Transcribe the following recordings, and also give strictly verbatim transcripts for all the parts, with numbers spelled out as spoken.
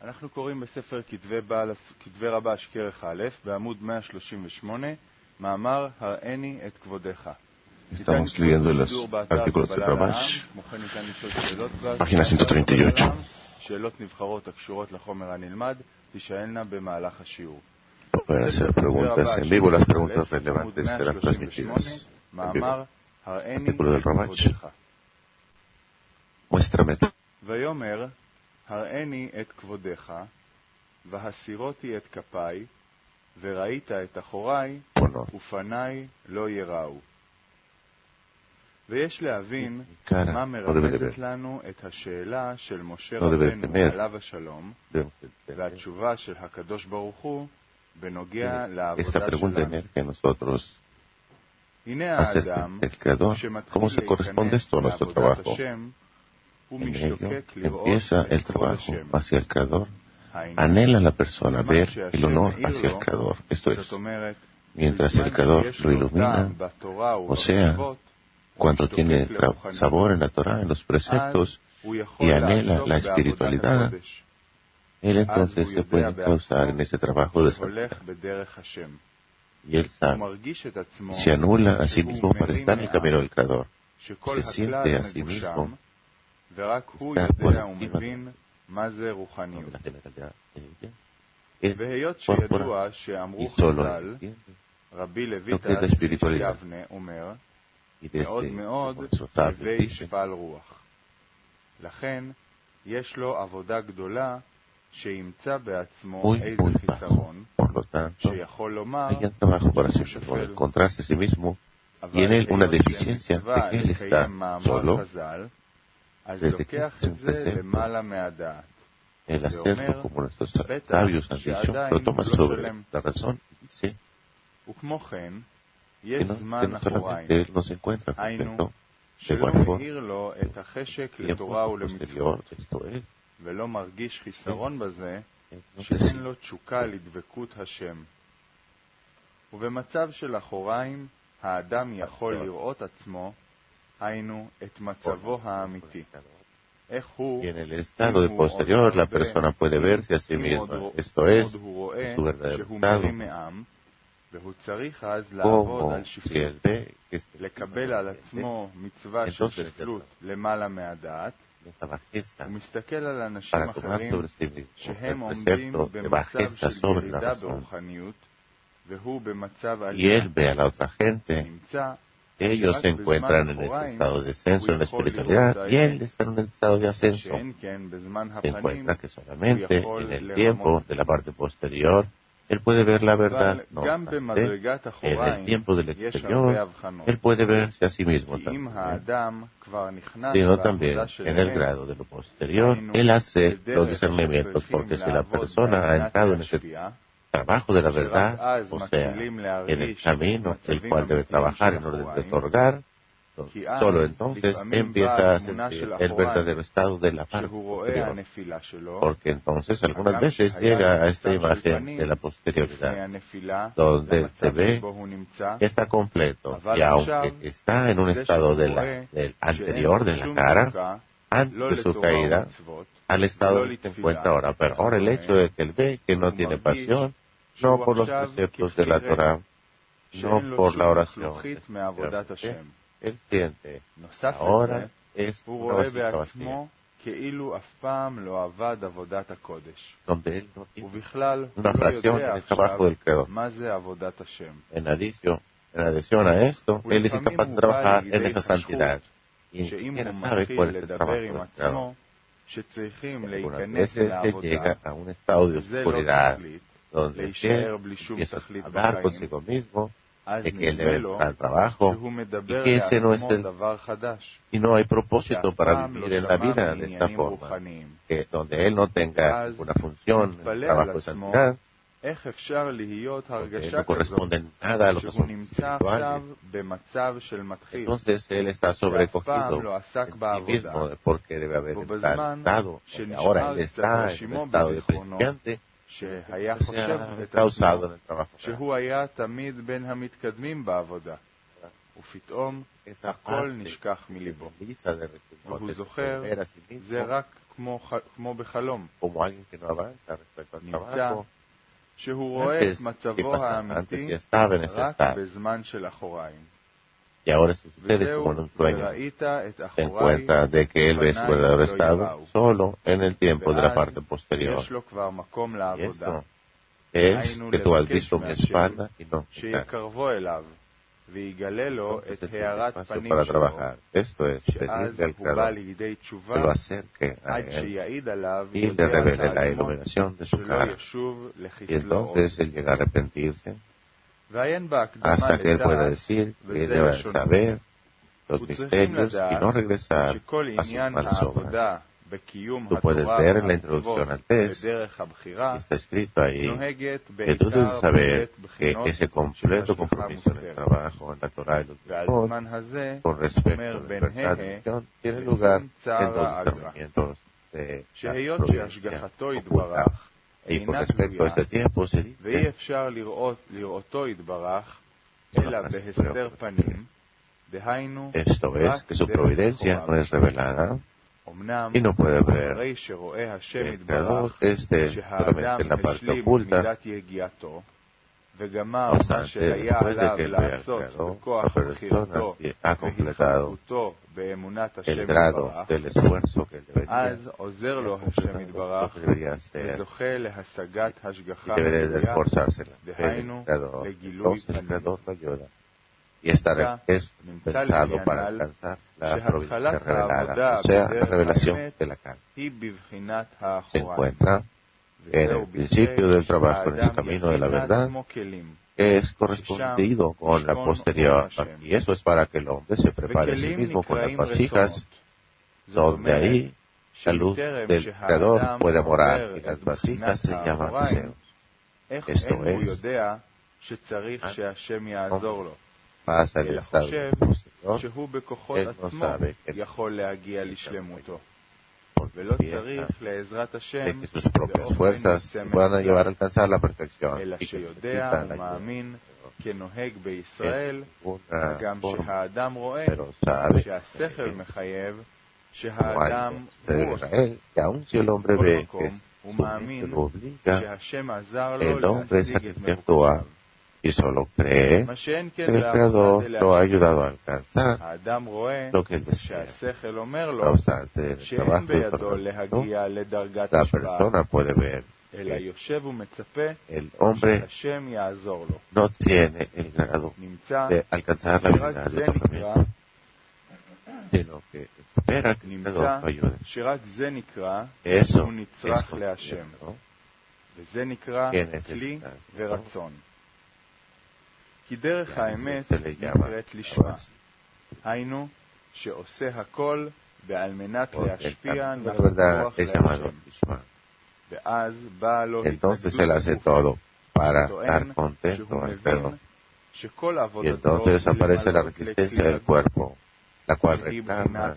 אנחנו קוראים בספר כתבי, בעל, כתבי רבש כרך א', בעמוד מאה שלושים ושמונה, מאמר הראני את כבודך. Estamos leyendo los artículos de Rabash, página ciento treinta y ocho. שאלות נבחרות הקשורות לחומר הנלמד תישאלנה במהלך השיעור. Pueden hacer preguntas en vivo, las preguntas relevantes serán transmitidas. מאמר הראני Artículo del את Rabash. כבודך. Muéstrame ויאמר הראני את כבודך, והסירותי את כפיי, וראית את אחוריי, honor. ופניי לא יראו. ויש להבין Cara מה no debe de מרמזת ver, לנו את השאלה של משה no debe de רבנו temer. עליו השלום, Debemos de tener. והתשובה של הקדוש ברוך הוא בנוגע Esta לעבודה pregunta שלנו. emerge en nosotros הנה acerca האדם, del Creador. ¿Cómo se כשמתחיל corresponde להיכנס esto a nuestro לעבודת trabajo? השם, הוא En ello משתוקק לראות empieza el את כבוד trabajo השם. hacia el Creador. העניין, Anhela la persona בזמן ver el שהשם honor מאיר hacia el לו, Creador. Esto זאת es, אומרת, mientras בזמן el Creador שיש lo לו ilumina, טעם בתורה o sea, ובמצוות, הוא cuando משתוקק tiene tra- לרוחניות. sabor en la Torah, en los אז preceptos, הוא יכול y anhela לעסוק la בעבודת espiritualidad, הקודש, él אז entonces הוא se יודע puede causar en בעצמו ese trabajo de שהולך santidad. בדרך השם. Y él הוא sabe, מרגיש את עצמו se anula a sí שהוא mismo para מרים estar en el camino מעם, del Creador. שכל Se siente הכלל a sí מגושם, mismo ורק הוא estar por יודע encima de ומבין מה זה de רוחניות. la generalidad de ella. Es והיות corporal שידוע שאמרו y solo él חז"ל, entiende. רבי Lo que es לויטס la espiritualidad. יבנה אומר, Y desde מאוד מאוד como eso sabe, הווי dice, שפל רוח. לכן יש לו עבודה גדולה שימצא בעצמו muy, איזה muy bajo. חיסרון, Por lo tanto, שיכול לומר hay un trabajo para sí שהוא mismo, שפל. encontrarse a sí mismo, y אבל en él una היות deficiencia de שמצווה que él está לקיים מאמר solo, חז"ל, אז desde que לוקח este es את un זה precepto, למעלה מהדעת. el hacerlo como nuestros בטח sabios han dicho, שעדיין lo toma הוא לא sobre שלם. la razón y dice וכמו כן, que יש no, que זמן no אחוריים, solamente él no se encuentra היינו, completo, de שלא igual forma, מאיר לו את החשק tiempo לתורה ולמצוות, posterior, esto es, ולא מרגיש חיסרון בזה, él no te שאין sigue. לו תשוקה לדבקות השם. ובמצב של אחוריים, האדם יכול לראות עצמו, היינו, את מצבו האמיתי. איך הוא, Y en el estado de posterior, la persona puede verse a sí אם עוד misma, רו- esto אם es, עוד הוא רואה su verdadero שהוא estado, מרים מעם, והוא צריך אז לעבוד como על si שפלות, él ve que este לקבל על עצמו מצווה של entonces שפלות למעלה מהדעת, esa bajeza הוא מסתכל על אנשים para tomar אחרים sobre sí mismo שהם el עומדים precepto de במצב bajeza של sobre la ירידה razón, ברוחניות, והוא במצב y עלייה. él ve a la otra gente, נמצא ellos se encuentran en ese estado de descenso en la espiritualidad, y él está en un estado de ascenso. שאין כן בזמן Se הפנים, encuentra que solamente en el tiempo de la parte posterior, él puede ver la verdad, אבל no גם obstante, במדרגת en el אחוריים tiempo del יש הרבה exterior, הבחנות. él puede verse a sí mismo כי אם también, האדם כבר נכנס sino también בעבודה en el שלהם, grado de lo posterior, él hace los discernimientos, porque si la persona ha entrado en ese trabajo de la verdad, o sea, en el camino el cual debe trabajar en orden de otorgar, solo entonces empieza a sentir el verdadero estado de la parte שהוא רואה posterior, הנפילה שלו, porque entonces algunas veces llega a esta imagen de la לפני posterioridad, הנפילה, donde למצב se ve שבו הוא נמצא, que está completo, אבל y aunque עכשיו, está en un זה estado שהוא de la, רואה del שאין anterior, לו de la שום cara, תשוקה, antes לא de su לתורה caída, ומצוות, al estado ולא que se לתפילה, encuentra ahora. Pero ahora el hecho de que él ve que no הוא tiene מרגיש pasión, שהוא no por los עכשיו preceptos de la כחירש, Torah, שאין no לו por שום la oración, לחלוכית מעבודת השם. él siente, נוסף לזה, ahora es הוא una רואה vasija vacía, בעצמו כאילו אף פעם לא עבד עבודת הקודש. donde él no tiene ובכלל, הוא una לא fracción יודע en el trabajo עכשיו del Creador. מה זה עבודת השם. En adición, en adición a esto, él es incapaz de trabajar en esa santidad. Y ni שאם siquiera הוא sabe מתחיל cuál es el לדבר trabajo עם del Creador. עצמו, שצריכים Algunas להיכנס veces él לעבודה, llega a un estado de וזה לא oscuridad, תכלית, donde להישאר él בלי שום empieza תכלית a hablar בחיים, consigo mismo, אז de que él נדמה debe לו entrar al trabajo, שהוא y מדבר que ese no es לעצמו el, דבר חדש, y no hay propósito שאף para פעם לא vivir en la שמע vida de esta מעניינים forma, רוחניים. que donde él no tenga ואז ninguna función en el מתפלא trabajo על de עצמו, santidad, איך אפשר להיות porque הרגשה no כזאת, corresponde nada a los שהוא asuntos נמצא עכשיו espirituales. במצב של מתחיל, Entonces él está שאף sobrecogido פעם לא עסק en sí בעבודה, mismo de por qué debe haber ובזמן estado, porque ahora שנשאר él קצת está en un רשימו estado de בזיכרונו, principiante, שהיה se חושב ha את causado עצמו en el trabajo. שהוא היה תמיד בין המתקדמים בעבודה, ופתאום Esa הכל parte נשכח מליבו, lisa de והוא reconocer, זוכר, ver a sí זה mismo, רק como alguien que no avanza respecto al trabajo. Antes, ¿qué pasa? Antes ya estaba en ese estado. Y ahora esto sucede como en un sueño. Se encuentra de que él ve su verdadero estado solo en el tiempo de la parte posterior. Y eso es que tú has visto mi espalda y no mi cara. Entonces es espacio para trabajar. Esto es pedirle al Creador que lo acerque a él y le revele la iluminación de su cara. Y entonces él llega a arrepentirse hasta que él pueda decir que debe saber los misterios y no regresar a sus malas obras. Tú puedes ver en la introducción al test, está escrito ahí, que tú debes saber que ese completo compromiso en el trabajo, en la Torah y los Mitzvot, con respecto a la libertad de elección, tiene lugar en dos discernimientos de la providencia oculta. Y con respecto a este tiempo se dice, esto es que su providencia no es revelada, y no puede ver que el Creador esté solamente en la parte oculta. No obstante, después de que él vea al Creador, la persona ha completado el grado del esfuerzo que él debería, lo que debería hacer, y debe de esforzarse en la fe del Creador. Entonces el Creador lo ayuda. Y esta es pensado para alcanzar la providencia revelada, o sea, la revelación de la carne. Se encuentra en el principio del trabajo en ese camino de la verdad, que es correspondido con la posterior. Y eso es para que el hombre se prepare a sí mismo con las vasijas, donde ahí la luz del Creador puede morar, y las vasijas se llaman deseos. Esto es, pasa el estado posterior, él no sabe que de que sus propias fuerzas van a llevar a alcanzar la perfección y que necesitan ayuda. En una forma, pero sabe como alguien de Israel, que aun si el hombre ve que su mente lo obliga, el hombre es aquel que actúa y solo cree que el Creador lo ha ayudado a alcanzar lo que él desea. No obstante, en el trabajo de perfección, la persona puede ver que el hombre no tiene el grado de alcanzar la habilidad de otorgamiento, sino que espera que el Creador lo ayude. Eso es conocido, que necesita, ¿no? כי דרך האמת נקראת לשמה, היינו שעושה הכל ועל מנת להשפיע נחת רוח להשם, ואז באה לו entonces él hace todo para dar contento al Creador, y entonces aparece la resistencia del cuerpo, la cual reclama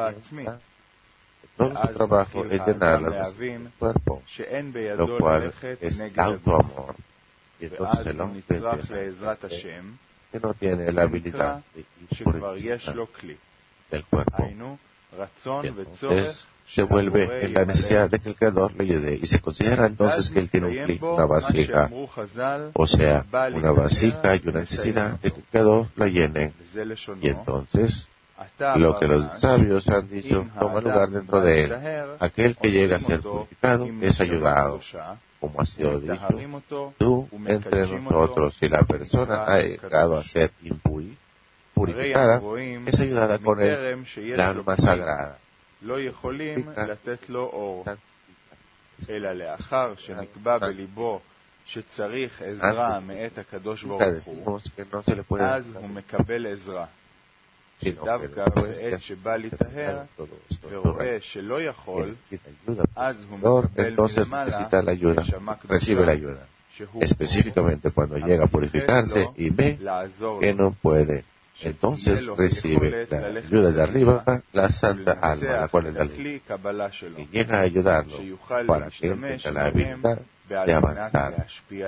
todo su trabajo es llenar las necesidades del cuerpo, lo cual es autoamor. Y entonces el hombre empieza que no tiene la habilidad de ir por encima del cuerpo. Y entonces se vuelve en la necesidad de que el Creador le ayude. Y se considera entonces que él tiene un clic, una vasija, o sea, una vasija y una necesidad de que el Creador la llene. Y entonces lo que los sabios han dicho toma lugar dentro de él. Aquel que llega a ser purificado es ayudado. Como ha sido dicho, tú entre nosotros, si la persona ha llegado a ser impuri, purificada, es ayudada con el alma sagrada. Antes decimos que no se le puede dar, sino que después que todo esto, entonces necesita la ayuda, recibe la ayuda, específicamente cuando llega a purificarse y ve que no puede, entonces recibe la ayuda de arriba, la santa alma, la cual es la luz, y llega a ayudarlo para que él tenga la habilidad de avanzar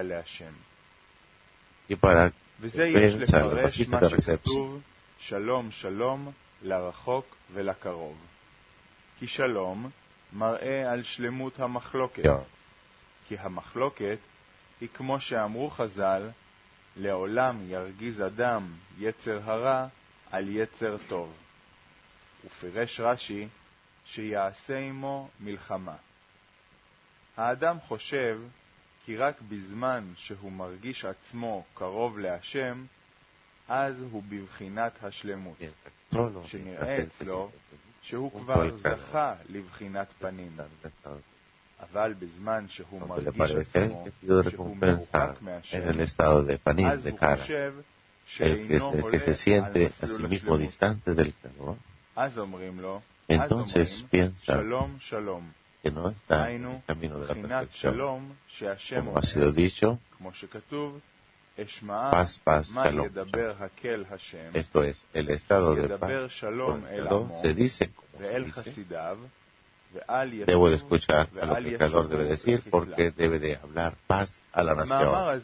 y para pensar las vasijas de recepción. שלום שלום לרחוק ולקרוב. כי שלום מראה על שלמות המחלוקת. כי המחלוקת היא כמו שאמרו חז"ל, לעולם ירגיז אדם יצר הרע על יצר טוב. ופירש רש"י שיעשה עמו מלחמה. האדם חושב כי רק בזמן שהוא מרגיש עצמו קרוב להשם, אז הוא בבחינת השלמות, שנראה אצלו שהוא כבר זכה לבחינת פנים. אבל בזמן שהוא מרגיש עצמו שהוא מרוחק מהשם, אז הוא חושב שאינו הולך על מסלול השלמות. אז אומרים לו, אז אומרים, שלום שלום. היינו, בחינת שלום שהשם אומר, כמו שכתוב, אשמעה מה ידבר הקל השם, ידבר שלום אל עמו ואל חסידיו, Debo de escuchar a lo que el Creador debe decir porque debe de hablar paz a la nación.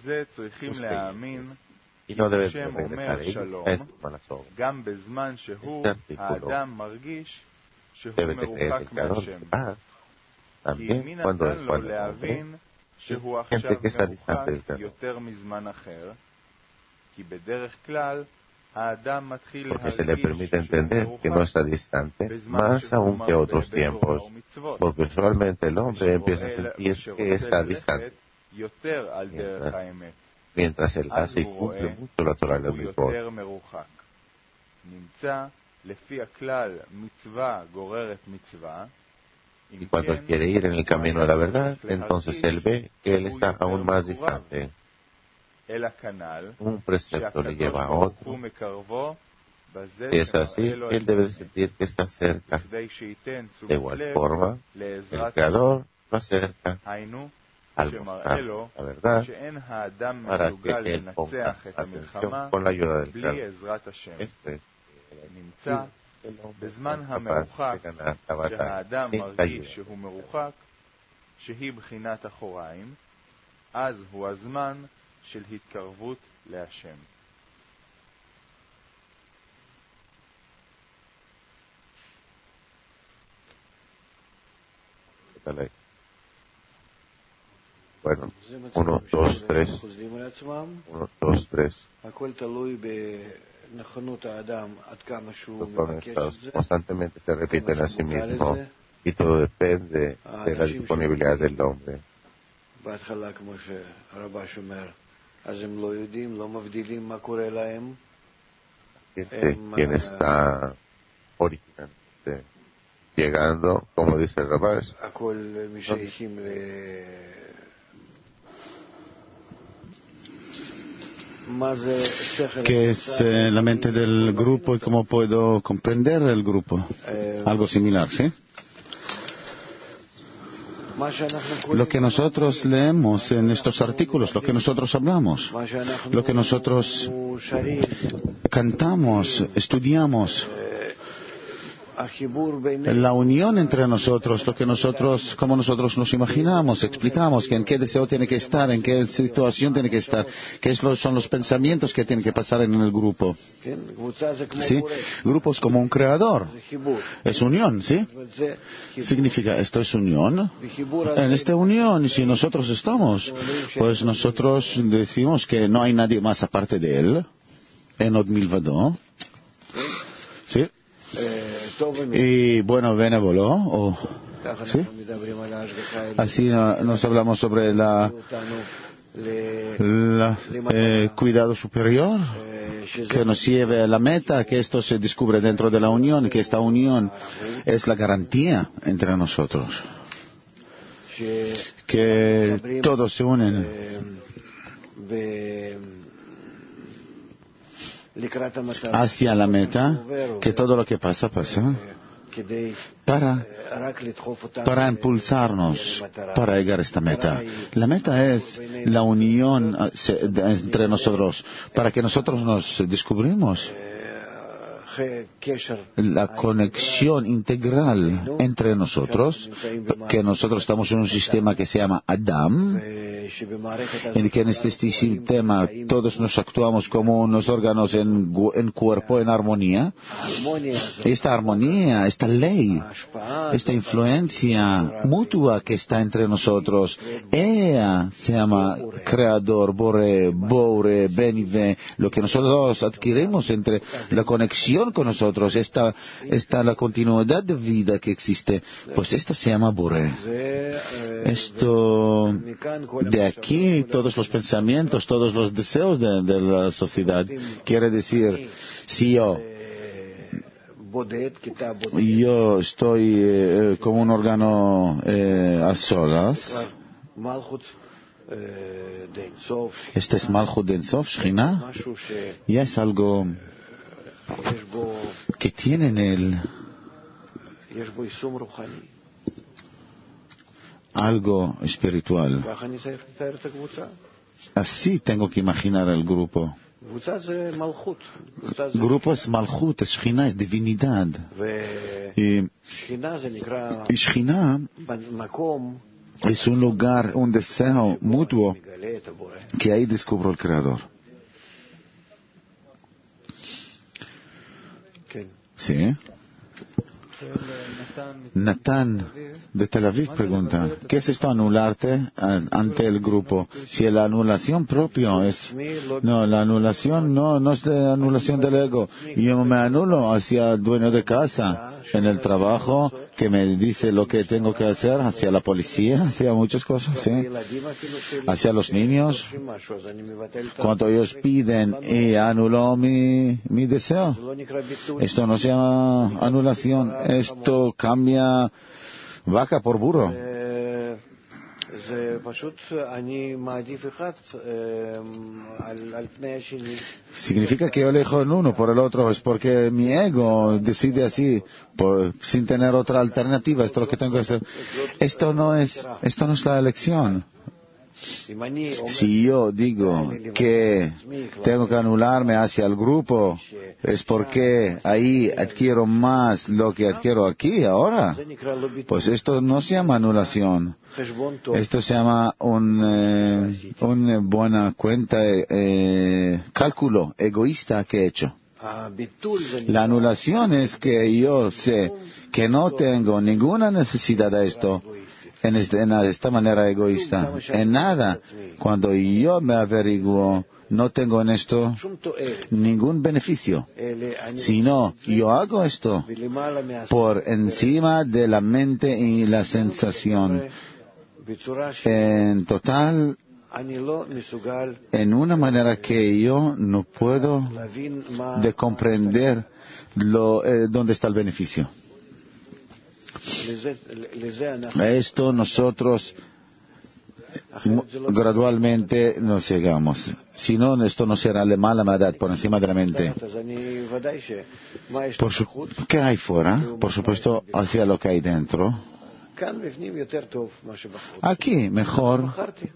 Y no debe de regresar a ellos a estas malas obras. Este artículo debe de creer el Creador de paz también cuando el cual gente que está distante del Creador. Porque se le permite entender que no está distante, más aún que otros tiempos, porque usualmente el hombre empieza a sentir que está distante, mientras, mientras él hace y cumple mucho la Torah de Mitzvot. Y cuando él quiere ir en el camino de la verdad, entonces él ve que él está aún más distante. Un precepto le lleva a otro. Si es así, él debe de sentir que está cerca. De igual forma, el Creador lo acerca al mostrar la verdad para que él ponga atención con la ayuda del Creador. Este el hombre es capaz de ganar la batalla sin la ayuda. של התקרבות להשם. Bueno, uno, dos, tres. Uno, dos, tres. Constantemente se repiten a sí mismo y todo depende de la disponibilidad del hombre. Gente, quien está originalmente llegando, como dice el Rabash, ¿qué es eh, la mente del grupo y cómo puedo comprender el grupo? Algo similar, ¿sí? Lo que nosotros leemos en estos artículos, lo que nosotros hablamos, lo que nosotros cantamos, estudiamos, la unión entre nosotros, lo que nosotros, como nosotros nos imaginamos, explicamos que en qué deseo tiene que estar, en qué situación tiene que estar, qué es lo, son los pensamientos que tienen que pasar en el grupo. ¿Sí? Grupo es como un creador, es unión, ¿sí? Significa, esto es unión. En esta unión, si nosotros estamos, pues nosotros decimos que no hay nadie más aparte de él, en Od Milvado, ¿sí? Y bueno, benévolo, o, ¿sí? Así no, nos hablamos sobre la, la eh, cuidado superior que nos lleve a la meta, que esto se descubre dentro de la unión, que esta unión es la garantía entre nosotros, que todos se unen hacia la meta, que todo lo que pasa, pasa para, para impulsarnos para llegar a esta meta. La meta es la unión entre nosotros, para que nosotros nos descubrimos la conexión integral entre nosotros, que nosotros estamos en un sistema que se llama Adam, en que en este sistema todos nos actuamos como unos órganos en, en cuerpo, en armonía. Esta armonía, esta ley, esta influencia mutua que está entre nosotros, ella se llama Creador, Bore, Bore, Benive, lo que nosotros adquirimos entre la conexión con nosotros, esta, esta la continuidad de vida que existe, pues esta se llama Bore. Esto, de aquí todos los pensamientos, todos los deseos de, de la sociedad, quiere decir, si yo yo estoy eh, como un órgano eh, a solas, este es Malchut de Ensof, Shechina, ya es algo que tiene en él algo espiritual. Así tengo que imaginar el grupo. El grupo es Malchut, es Shechina, es divinidad. Y, y Shechina es un lugar, un deseo mutuo que ahí descubro el Creador. Sí. Natán de Tel Aviv pregunta, ¿qué es esto anularte ante el grupo? Si la anulación propio es... No, la anulación no, no es la anulación del ego. Yo me anulo hacia el dueño de casa, en el trabajo, que me dice lo que tengo que hacer, hacia la policía, hacia muchas cosas, ¿sí? Hacia los niños. Cuando ellos piden, y anulo mi, mi deseo. Esto no se llama anulación. Esto cambia vaca por burro. Significa que yo elijo el uno por el otro, es porque mi ego decide así, por, sin tener otra alternativa. Esto es lo que tengo que hacer. Esto no es, esto no es la elección. Si yo digo que tengo que anularme hacia el grupo, es porque ahí adquiero más lo que adquiero aquí ahora. Pues esto no se llama anulación. Esto se llama un, eh, una buena cuenta, eh, cálculo egoísta que he hecho. La anulación es que yo sé que no tengo ninguna necesidad de esto. En, este, en esta manera egoísta, en nada. Cuando yo me averiguo, no tengo en esto ningún beneficio, sino yo hago esto por encima de la mente y la sensación, en total, en una manera que yo no puedo de comprender lo, eh, dónde está el beneficio. A esto nosotros gradualmente nos llegamos. Si no, esto no será la mala maldad por encima de la mente. Por su, ¿qué hay fuera? Por supuesto, hacia lo que hay dentro. Aquí, mejor.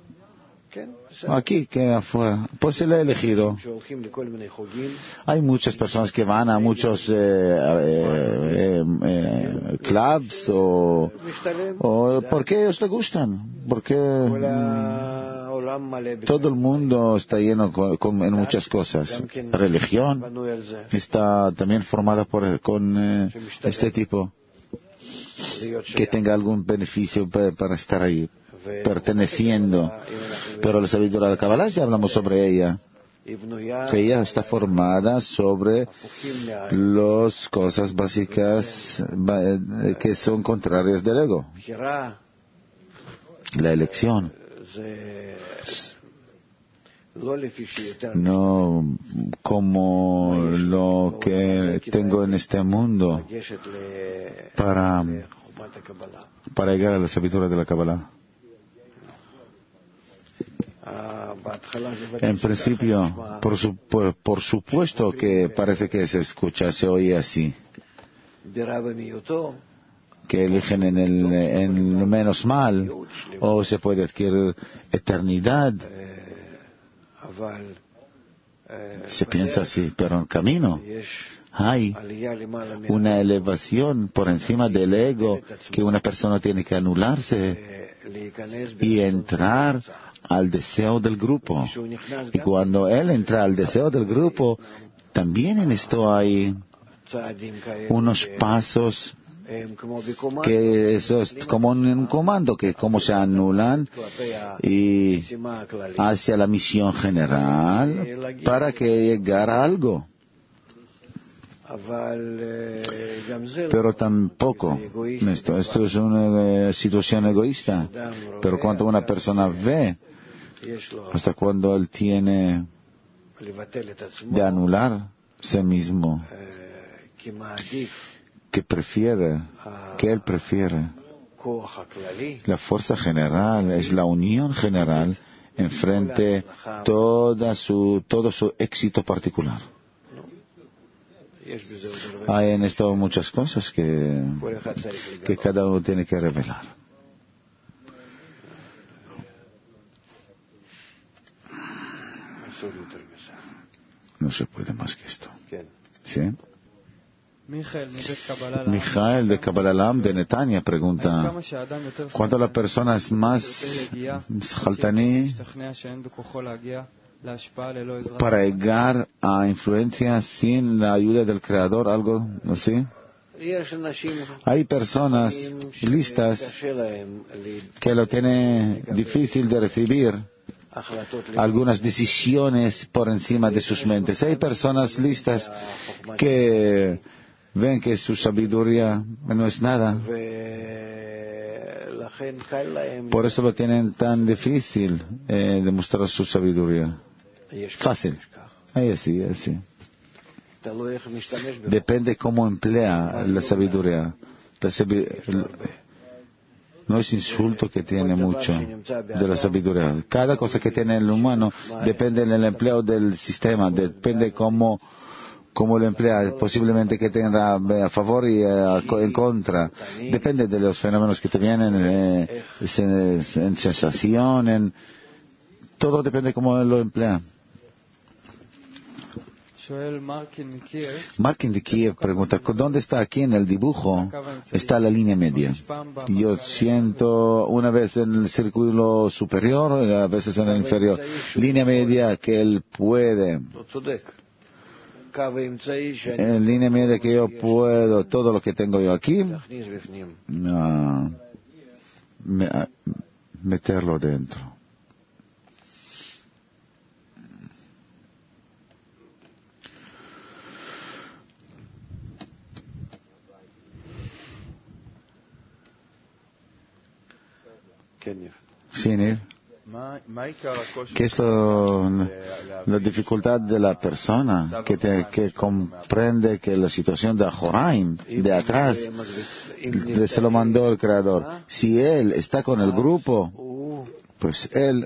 Aquí que afuera. Pues se le ha elegido. Hay muchas personas que van a muchos eh, eh, eh, clubs o, o porque ellos les gustan, porque mm, todo el mundo está lleno con, con, en muchas cosas. La religión está también formada por con eh, este tipo que tenga algún beneficio para, para estar ahí, perteneciendo. Pero la sabiduría de la Kabbalah, ya hablamos sobre ella, que ella está formada sobre las cosas básicas que son contrarias del ego. La elección no como lo que tengo en este mundo para, para llegar a la sabiduría de la Kabbalah. En principio, por, su, por, por supuesto que parece que se escucha, se oye así, que eligen en el en lo menos mal, o se puede adquirir eternidad. Se piensa así, pero en camino hay una elevación por encima del ego que una persona tiene que anularse y entrar al deseo del grupo. Y cuando él entra al deseo del grupo, también en esto hay unos pasos que eso es como un comando, que como se anulan y hacia la misión general para que llegara a algo. Pero tampoco, esto, esto es una eh, situación egoísta. Pero cuando una persona ve, hasta cuando él tiene de anular sí mismo, que prefiere, que él prefiere, la fuerza general es la unión general enfrente toda su, todo su éxito particular. Hay en esto muchas cosas que, que cada uno tiene que revelar. No se puede más que esto. ¿Sí? Mijael de Kabbalah de Netanya pregunta: ¿cuánto la persona es más jaltaní para llegar a influencia sin la ayuda del Creador, algo así? Hay personas listas que lo tienen difícil de recibir algunas decisiones por encima de sus mentes. Hay personas listas que ven que su sabiduría no es nada. Por eso lo tienen tan difícil eh, demostrar su sabiduría. Fácil. Ahí así, así. Depende cómo emplea la sabiduría. La sabi no es insulto que tiene mucho de la sabiduría. Cada cosa que tiene el humano depende del empleo del sistema, depende cómo, cómo lo emplea, posiblemente que tenga a favor y a, en contra. Depende de los fenómenos que te vienen, eh, en sensación, en, todo depende cómo lo emplea. Markin de Kiev pregunta: ¿dónde está aquí en el dibujo? Está la línea media. Yo siento una vez en el círculo superior y a veces en el inferior. Línea media que él puede. En línea media que yo puedo, todo lo que tengo yo aquí, uh, me, uh, meterlo dentro. Sí, Nir. ¿Qué es lo, la dificultad de la persona que, te, que comprende que la situación de Ajoraim, de atrás, se lo mandó el Creador? Si él está con el grupo, pues él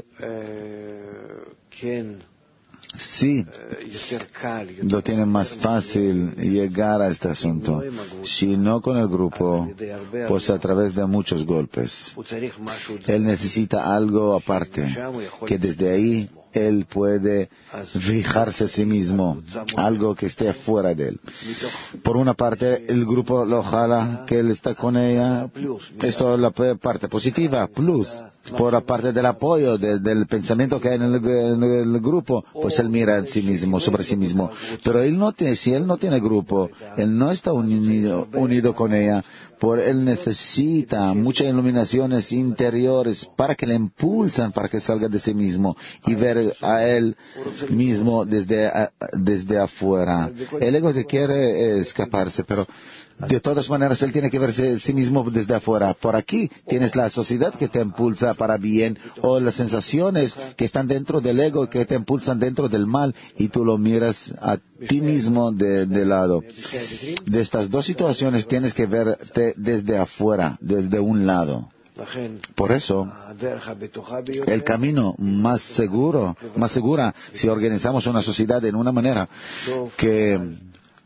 sí lo tiene más fácil llegar a este asunto. Si no con el grupo, pues a través de muchos golpes. Él necesita algo aparte, que desde ahí él puede fijarse a sí mismo, algo que esté fuera de él. Por una parte, el grupo lo jala, que él está con ella, esto es la parte positiva, plus. Por la parte del apoyo, de, del pensamiento que hay en el, en el grupo, pues él mira en sí mismo, sobre sí mismo. Pero él no tiene, si él no tiene grupo, él no está unido, unido con ella, por él necesita muchas iluminaciones interiores para que le impulsan, para que salga de sí mismo y ver a él mismo desde, a, desde afuera. El ego que quiere escaparse, pero de todas maneras, él tiene que verse a sí mismo desde afuera. Por aquí tienes la sociedad que te impulsa para bien, o las sensaciones que están dentro del ego que te impulsan dentro del mal, y tú lo miras a ti mismo de, de lado. De estas dos situaciones tienes que verte desde afuera, desde un lado. Por eso, el camino más seguro, más segura, si organizamos una sociedad en una manera que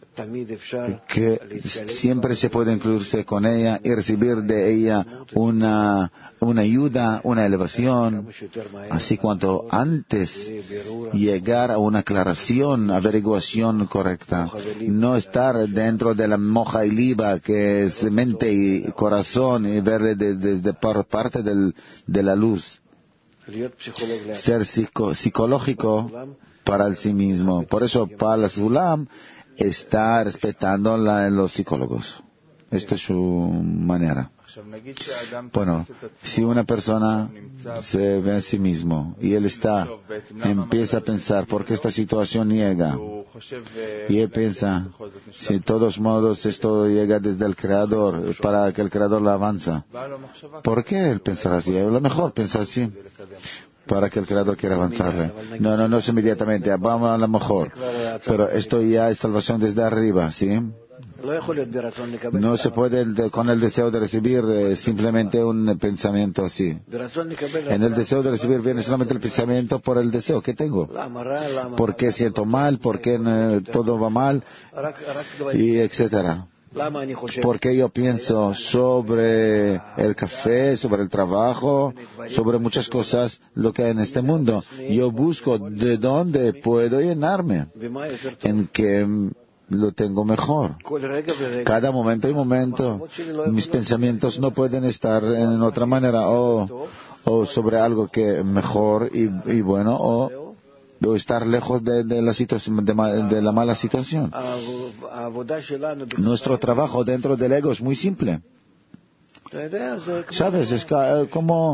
que siempre se puede incluirse con ella y recibir de ella una, una ayuda, una elevación, así cuanto antes llegar a una aclaración, averiguación correcta, no estar dentro de la moja y liba que es mente y corazón y ver desde de, de, por parte del, de la luz. Ser psico, psicológico para el sí mismo. Por eso para el Sulam está respetando la, los psicólogos. Esta es su manera. Bueno, si una persona se ve a sí mismo y él está, empieza a pensar por qué esta situación llega, y él piensa, si de todos modos esto llega desde el Creador, para que el Creador lo avanza, ¿por qué él pensará así? A lo mejor piensa así, para que el Creador quiera avanzarle. No, no, no es inmediatamente, vamos a lo mejor, pero esto ya es salvación desde arriba, ¿sí? No se puede el de, con el deseo de recibir eh, simplemente un pensamiento así. En el deseo de recibir viene solamente el pensamiento por el deseo que tengo. ¿Por qué siento mal? ¿Por qué eh, todo va mal? Y etcétera. Porque yo pienso sobre el café, sobre el trabajo, sobre muchas cosas, lo que hay en este mundo. Yo busco de dónde puedo llenarme, en que lo tengo mejor. Cada momento y momento, mis pensamientos no pueden estar en otra manera, o, o sobre algo que mejor y, y bueno, o, o estar lejos de, de la situación, de, de la mala situación. Nuestro trabajo dentro del ego es muy simple. ¿Sabes? Es como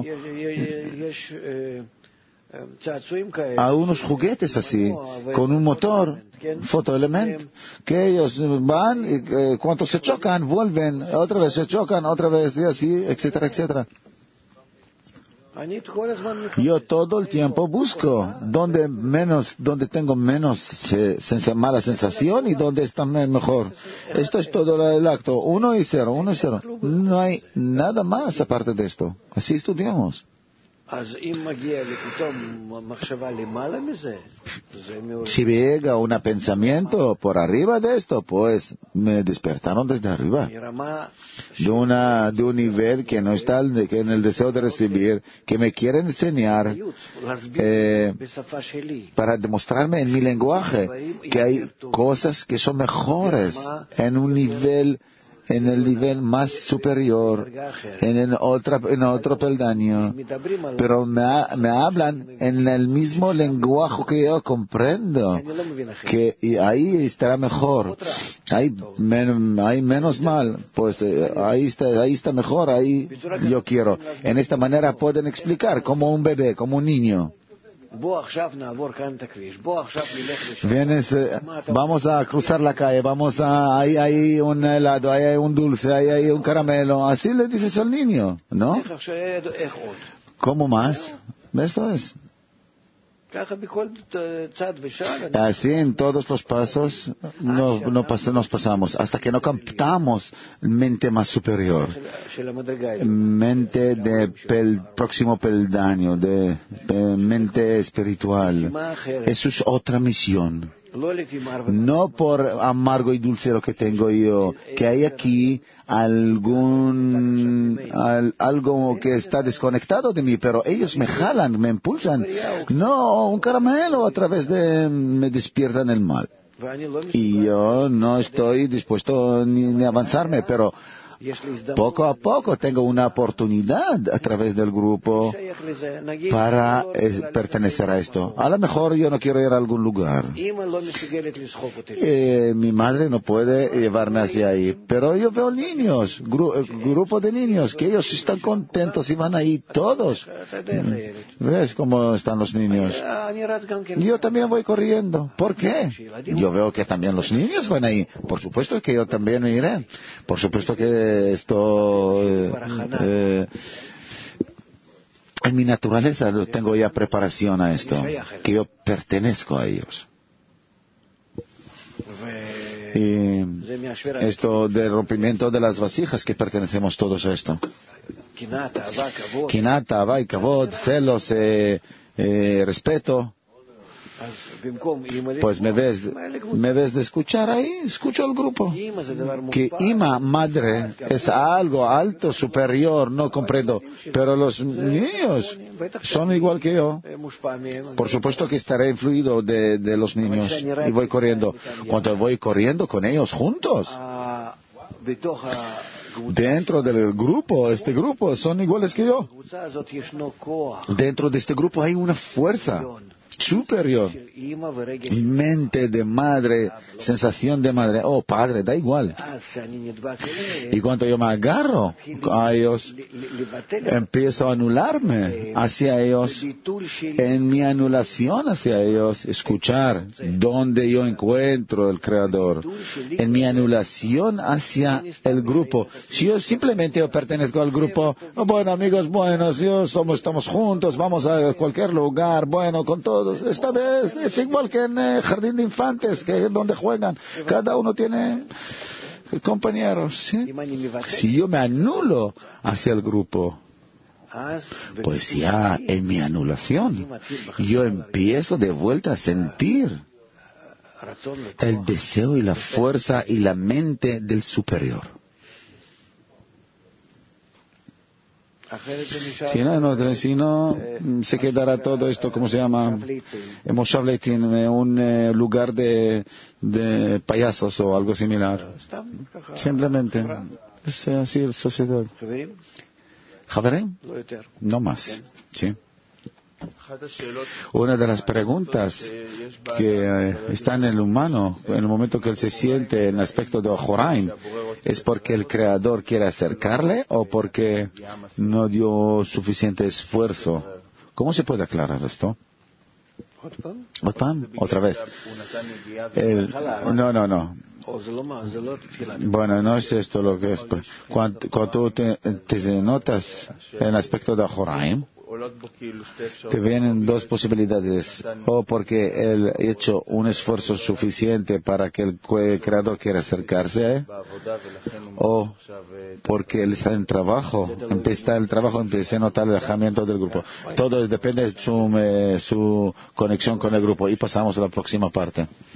a unos juguetes así, con un motor, fotoelement, que ellos van y eh, cuando se chocan, vuelven, otra vez se chocan, otra vez y así, etcétera, etcétera. Yo todo el tiempo busco donde menos, donde tengo menos eh, sens- mala sensación y donde está mejor. Esto es todo el acto, uno y cero, uno y cero. No hay nada más aparte de esto. Así estudiamos. Si llega un pensamiento por arriba de esto, pues me despertaron desde arriba, de una de un nivel que no está que en el deseo de recibir, que me quiere enseñar eh, para demostrarme en mi lenguaje que hay cosas que son mejores en un nivel, en el nivel más superior, en, el otra, en otro peldaño, pero me, ha, me hablan en el mismo lenguaje que yo comprendo, que y ahí estará mejor, hay, men, hay menos mal, pues eh, ahí está, ahí está mejor, ahí yo quiero. En esta manera pueden explicar como un bebé, como un niño. Vienes, eh, vamos a cruzar la calle, vamos a, ahí hay un helado, ahí hay un dulce, ahí hay un caramelo, así le dices al niño, ¿no? ¿Cómo más? Esto es. Así en todos los pasos no, no pas, nos pasamos, hasta que no captamos mente más superior, mente de pel, próximo peldaño, de, de mente espiritual. Eso es otra misión. No por amargo y dulce lo que tengo yo, que hay aquí algún al, algo que está desconectado de mí, pero ellos me jalan, me impulsan. No, un caramelo a través de me despiertan el mal. Y yo no estoy dispuesto ni, ni a avanzarme, pero poco a poco tengo una oportunidad a través del grupo para eh, pertenecer a esto. A lo mejor yo no quiero ir a algún lugar. Eh, mi madre no puede llevarme hacia ahí, pero yo veo niños, gru grupo de niños, que ellos están contentos y van ahí todos. ¿Ves cómo están los niños? Yo también voy corriendo. ¿Por qué? Yo veo que también los niños van ahí. Por supuesto que yo también iré. Por supuesto que esto eh, eh, en mi naturaleza tengo ya preparación a esto, que yo pertenezco a ellos. Y esto del rompimiento de las vasijas, que pertenecemos todos a esto. Kinata, Avai, Kavod, celos, eh, eh, respeto. Pues me ves, me ves de escuchar ahí, escucho al grupo. Que ima, madre, es algo alto, superior, no comprendo. Pero los niños son igual que yo. Por supuesto que estaré influido de, de los niños y voy corriendo. Cuando voy corriendo con ellos juntos, dentro del grupo, este grupo, son iguales que yo. Dentro de este grupo hay una fuerza superior, mente de madre, sensación de madre, oh padre, da igual. Y cuando yo me agarro a ellos, empiezo a anularme hacia ellos, en mi anulación hacia ellos, escuchar dónde yo encuentro el Creador, en mi anulación hacia el grupo. Si yo simplemente yo pertenezco al grupo, oh, bueno amigos buenos, yo somos, estamos juntos, vamos a cualquier lugar, bueno, con todos. Esta vez es igual que en el jardín de infantes, que es donde juegan. Cada uno tiene compañeros. ¿Sí? Si yo me anulo hacia el grupo, pues ya en mi anulación, yo empiezo de vuelta a sentir el deseo y la fuerza y la mente del superior. Si no, no, si no, se quedará todo esto, ¿cómo se llama? Moshavletin, un eh, lugar de, de payasos o algo similar. Simplemente, es así el sociedad. ¿Javerim? No más, ¿sí? Una de las preguntas que eh, está en el humano, en el momento que él se siente en el aspecto de Ojoraim, ¿es porque el Creador quiere acercarle o porque no dio suficiente esfuerzo? ¿Cómo se puede aclarar esto? Otra vez. El, no, no, no. Bueno, no es esto lo que es. Cuando, cuando tú te, te notas en el aspecto de Ojoraim, te vienen dos posibilidades, o porque él ha hecho un esfuerzo suficiente para que el Creador quiera acercarse, ¿eh? O porque él está en trabajo, empieza el trabajo, empieza a notar el alejamiento del grupo. Todo depende de su, eh, su conexión con el grupo. Y pasamos a la próxima parte.